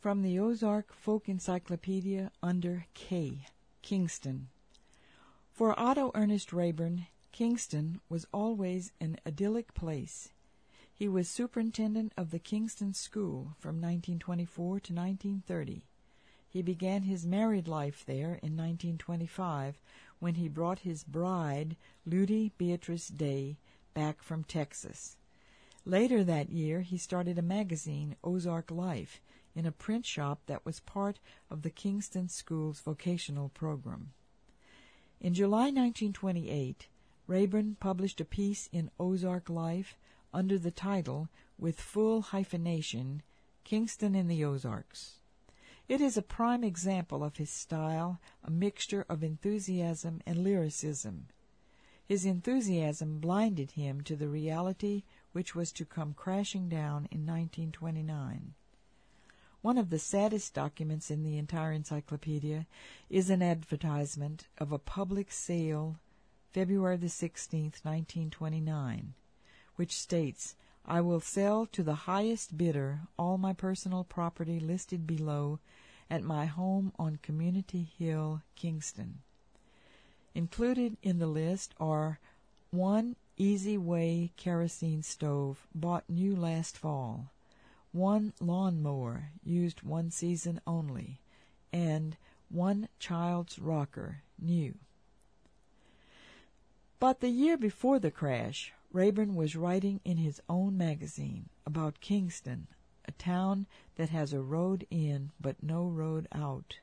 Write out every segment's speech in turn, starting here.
From the Ozark Folk Encyclopedia under K. Kingston. For Otto Ernest Rayburn, Kingston was always an idyllic place. He was superintendent of the Kingston School from 1924 to 1930. He began his married life there in 1925 when he brought his bride, Ludy Beatrice Day, back from Texas. Later that year, he started a magazine, Ozark Life, in a print shop that was part of the Kingston School's vocational program. In July 1928, Rayburn published a piece in Ozark Life under the title, with full hyphenation, Kingston in the Ozarks. It is a prime example of his style, a mixture of enthusiasm and lyricism. His enthusiasm blinded him to the reality which was to come crashing down in 1929. One of the saddest documents in the entire encyclopedia is an advertisement of a public sale, February the 16th, 1929, which states, "I will sell to the highest bidder all my personal property listed below at my home on Community Hill, Kingston." Included in the list are one Easy Way kerosene stove bought new last fall, one lawn mower used one season only, and one child's rocker new. But the year before the crash, Rayburn was writing in his own magazine about Kingston, a town that has a road in but no road out.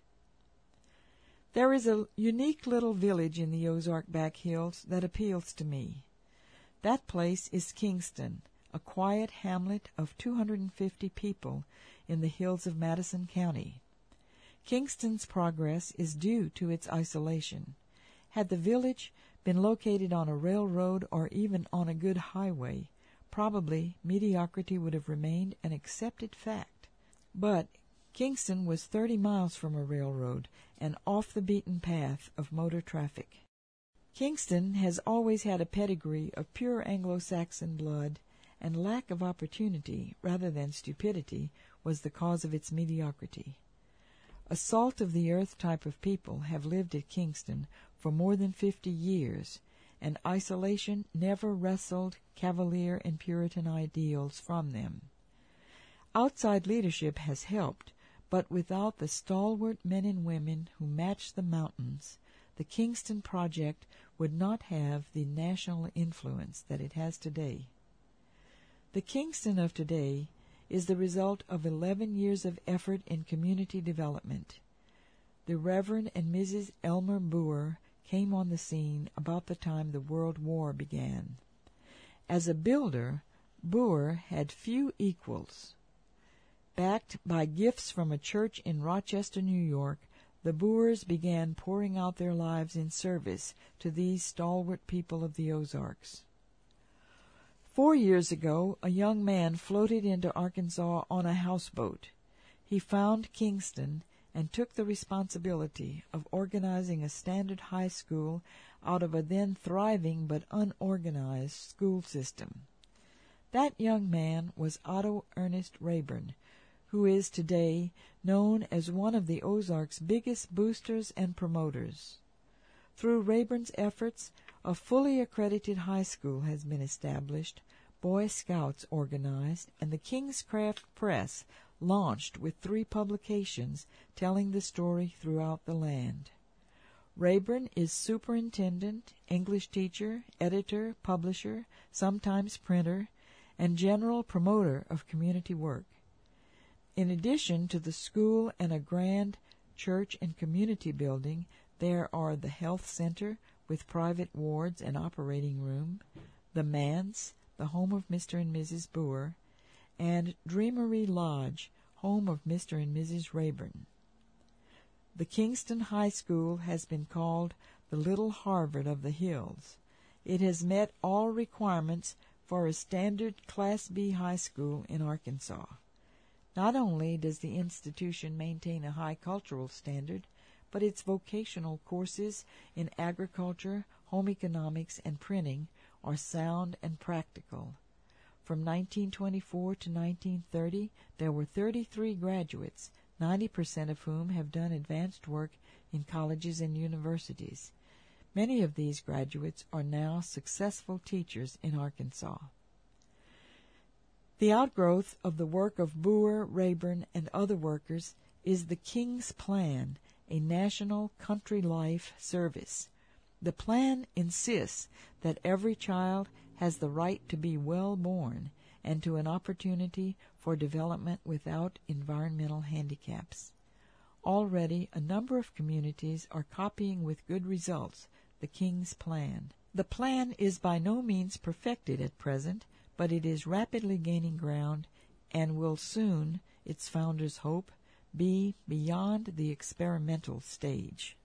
There is a unique little village in the Ozark back hills that appeals to me. That place is Kingston, a quiet hamlet of 250 people in the hills of Madison County. Kingston's progress is due to its isolation. Had the village been located on a railroad or even on a good highway, probably mediocrity would have remained an accepted fact. But Kingston was 30 miles from a railroad and off the beaten path of motor traffic. Kingston has always had a pedigree of pure Anglo-Saxon blood, and lack of opportunity, rather than stupidity, was the cause of its mediocrity. A salt-of-the-earth type of people have lived at Kingston for more than 50 years, and isolation never wrestled Cavalier and Puritan ideals from them. Outside leadership has helped, but without the stalwart men and women who match the mountains, the Kingston Project would not have the national influence that it has today. The Kingston of today is the result of 11 years of effort in community development. The Reverend and Mrs. Elmer Boer came on the scene about the time the World War began. As a builder, Boer had few equals. Backed by gifts from a church in Rochester, New York, the Boers began pouring out their lives in service to these stalwart people of the Ozarks. 4 years ago, a young man floated into Arkansas on a houseboat. He found Kingston and took the responsibility of organizing a standard high school out of a then thriving but unorganized school system. That young man was Otto Ernest Rayburn, who is today known as one of the Ozarks' biggest boosters and promoters. Through Rayburn's efforts, a fully accredited high school has been established, Boy Scouts organized, and the Kingscraft Press launched with 3 publications telling the story throughout the land. Rayburn is superintendent, English teacher, editor, publisher, sometimes printer, and general promoter of community work. In addition to the school and a grand church and community building, there are the health center with private wards and operating room, the manse, the home of Mr. and Mrs. Boer, and Dreamery Lodge, home of Mr. and Mrs. Rayburn. The Kingston High School has been called the Little Harvard of the Hills. It has met all requirements for a standard Class B high school in Arkansas. Not only does the institution maintain a high cultural standard, but its vocational courses in agriculture, home economics, and printing are sound and practical. From 1924 to 1930, there were 33 graduates, 90% of whom have done advanced work in colleges and universities. Many of these graduates are now successful teachers in Arkansas. The outgrowth of the work of Boer, Rayburn, and other workers is the King's Plan, a national country life service. The plan insists that every child has the right to be well born and to an opportunity for development without environmental handicaps. Already, a number of communities are copying with good results the King's Plan. The plan is by no means perfected at present, but it is rapidly gaining ground and will soon, its founders hope, be beyond the experimental stage.